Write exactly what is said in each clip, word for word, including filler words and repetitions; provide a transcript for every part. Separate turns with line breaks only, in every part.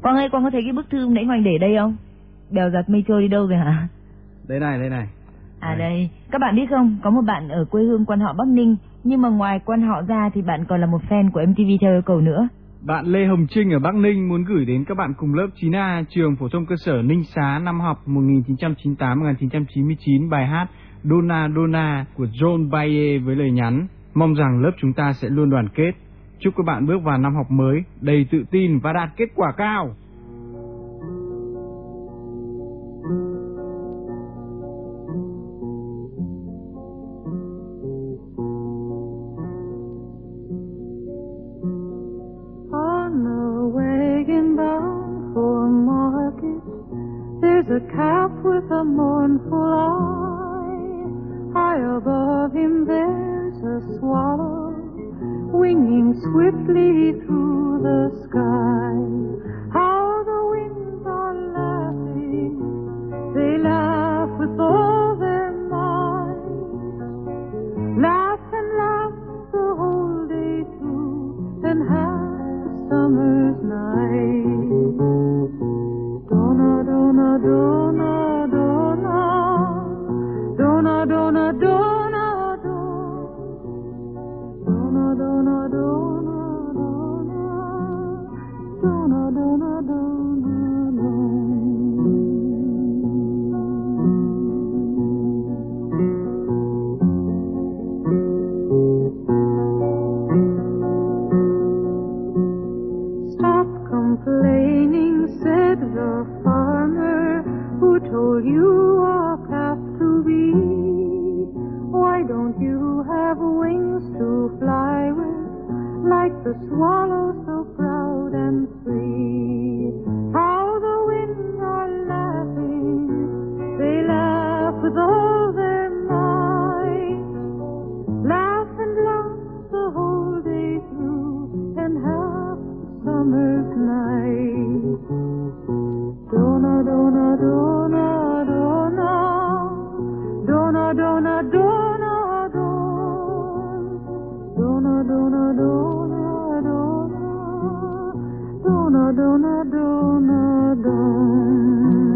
Quang ơi, Quang có thấy cái bức thư nãy Hoành để đây không? Bèo giặt mây trôi đi đâu rồi hả?
Đây này, đây này.
À đây. đây, các bạn biết không, có một bạn ở quê hương quan họ Bắc Ninh, nhưng mà ngoài quan họ ra thì bạn còn là một fan của em tê vê theo yêu cầu nữa.
Bạn Lê Hồng Trinh ở Bắc Ninh muốn gửi đến các bạn cùng lớp chín A trường phổ thông cơ sở Ninh Xá năm học một nghìn chín trăm chín mươi tám một nghìn chín trăm chín mươi chín bài hát Donna Donna của John Baye với lời nhắn: mong rằng lớp chúng ta sẽ luôn đoàn kết. Chúc các bạn bước vào năm học mới đầy tự tin và đạt kết quả cao.
There's a calf with a mournful eye. High above him there's a swallow winging swiftly through the sky. How the winds are laughing, they laugh with all their might. Laugh and laugh the whole day through and half the summer's night. Donna, Donna, Donna, Donna, Donna, Donna, Donna, Donna, Donna, Donna, Donna, Donna, Stop complaining, said the farmer who told you a path to be. Why don't you have wings to fly with, like the swallow so proud and free? How the winds are laughing, they laugh with all their might. Laugh and laugh the whole day through and half summer's night. Donna, Donna, Donna, Donna, Donna, Donna, Donna, Donna, Donna, Donna, Donna, Donna, Donna, Donna.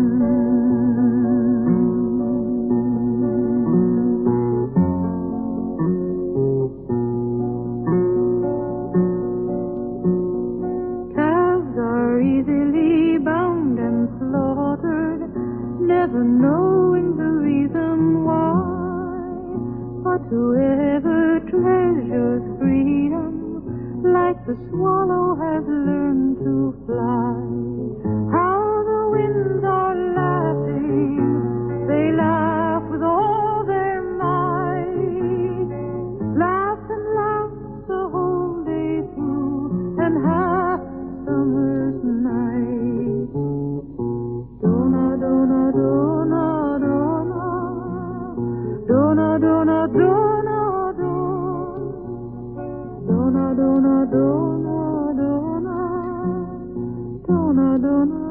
Never knowing the reason why, but whoever treasures freedom, like the swallow has learned to fly. How the winds are laughing, they laugh with all their might. Laugh and laugh the whole day through and half summer's night. Donna, Donna, Donna, Donna, Donna, Donna, Donna, Donna, Donna, Donna, Donna, Donna, Donna, Donna.